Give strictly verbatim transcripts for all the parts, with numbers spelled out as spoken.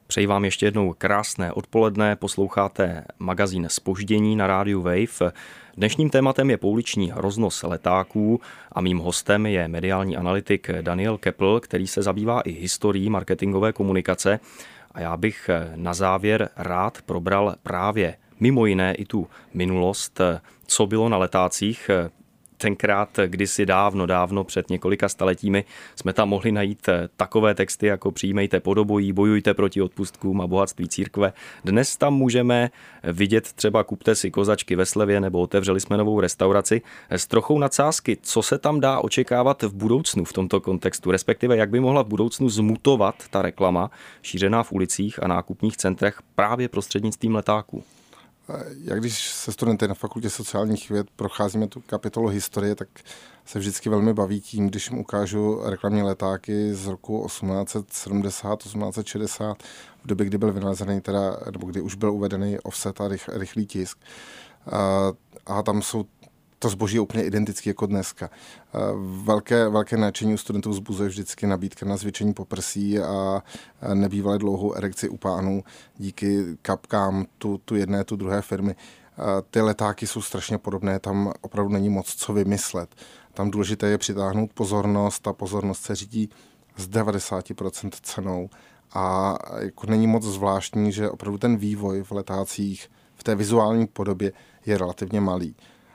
Přeji vám ještě jednou krásné odpoledne, posloucháte magazín Zpoždění na rádiu Wave. Dnešním tématem je pouliční roznos letáků a mým hostem je mediální analytik Daniel Köppl, který se zabývá i historií marketingové komunikace. A já bych na závěr rád probral právě mimo jiné i tu minulost, co bylo na letácích. Tenkrát, kdysi dávno, dávno před několika staletími, jsme tam mohli najít takové texty jako přijímejte podobojí, bojujte proti odpustkům a bohatství církve. Dnes tam můžeme vidět třeba kupte si kozačky ve slevě nebo otevřeli jsme novou restauraci. S trochou nadsázky, co se tam dá očekávat v budoucnu v tomto kontextu, respektive jak by mohla v budoucnu zmutovat ta reklama šířená v ulicích a nákupních centrech právě prostřednictvím letáků. Jak když se studenty na fakultě sociálních věd procházíme tu kapitolu historie, tak se vždycky velmi baví tím, když jim ukážu reklamní letáky z roku osmnáct sedmdesát, osmnáct šedesát, v době, kdy byl vynalezený teda, nebo kdy už byl uvedený offset a rych, rychlý tisk. A, a tam jsou to zboží je úplně identické jako dneska. Velké, velké nadšení u studentů vzbuzuje vždycky nabídka na zvětšení poprsí a nebývalé dlouhou erekci u pánů díky kapkám tu, tu jedné, tu druhé firmy. Ty letáky jsou strašně podobné, tam opravdu není moc co vymyslet. Tam důležité je přitáhnout pozornost, ta pozornost se řídí z devadesát procent cenou a jako není moc zvláštní, že opravdu ten vývoj v letácích v té vizuální podobě je relativně malý.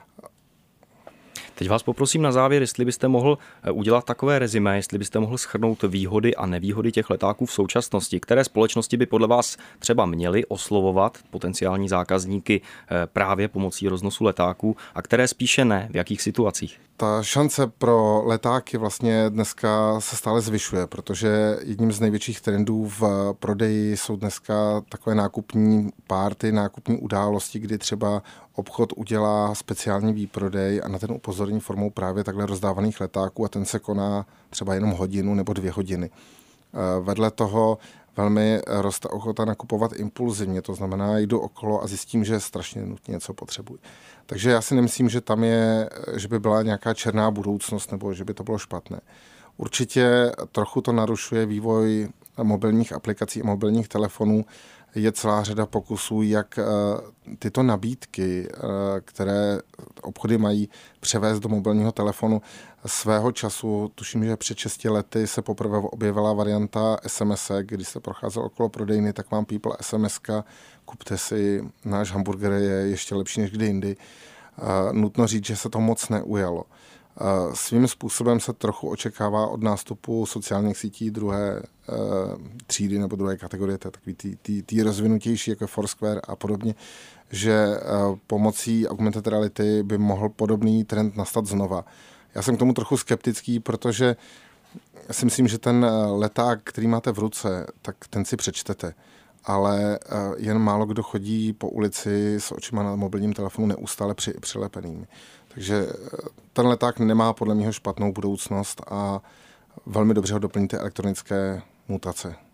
Teď vás poprosím na závěr, jestli byste mohl udělat takové rezimé, jestli byste mohl shrnout výhody a nevýhody těch letáků v současnosti. Které společnosti by podle vás třeba měly oslovovat potenciální zákazníky právě pomocí roznosu letáků a které spíše ne, v jakých situacích? Ta šance pro letáky vlastně dneska se stále zvyšuje, protože jedním z největších trendů v prodeji jsou dneska takové nákupní párty, nákupní události, kdy třeba obchod udělá speciální výprodej a na ten upozorní formou právě takhle rozdávaných letáků a ten se koná třeba jenom hodinu nebo dvě hodiny. Vedle toho velmi roste ochota nakupovat impulzivně, to znamená, jdu okolo a zjistím, že strašně nutně něco potřebuji. Takže já si nemyslím, že tam je, že by byla nějaká černá budoucnost nebo že by to bylo špatné. Určitě trochu to narušuje vývoj mobilních aplikací a mobilních telefonů. Je celá řada pokusů, jak tyto nabídky, které obchody mají, převést do mobilního telefonu. Svého času, tuším, že před šesti lety se poprvé objevila varianta es em es, když se procházel okolo prodejny, tak vám pípla es em eska, kupte si, náš hamburger je ještě lepší než kdy jindy. Nutno říct, že se to moc neujalo. Svým způsobem se trochu očekává od nástupu sociálních sítí druhé třídy nebo druhé kategorie, to je takový tý, tý, tý rozvinutější, jako Foursquare a podobně, že pomocí augmented reality by mohl podobný trend nastat znova. Já jsem k tomu trochu skeptický, protože si myslím, že ten leták, který máte v ruce, tak ten si přečtete. Ale jen málo kdo chodí po ulici s očima na mobilním telefonu neustále při, přilepenými. Takže ten leták nemá podle mě špatnou budoucnost a velmi dobře ho doplníte elektronické mutace.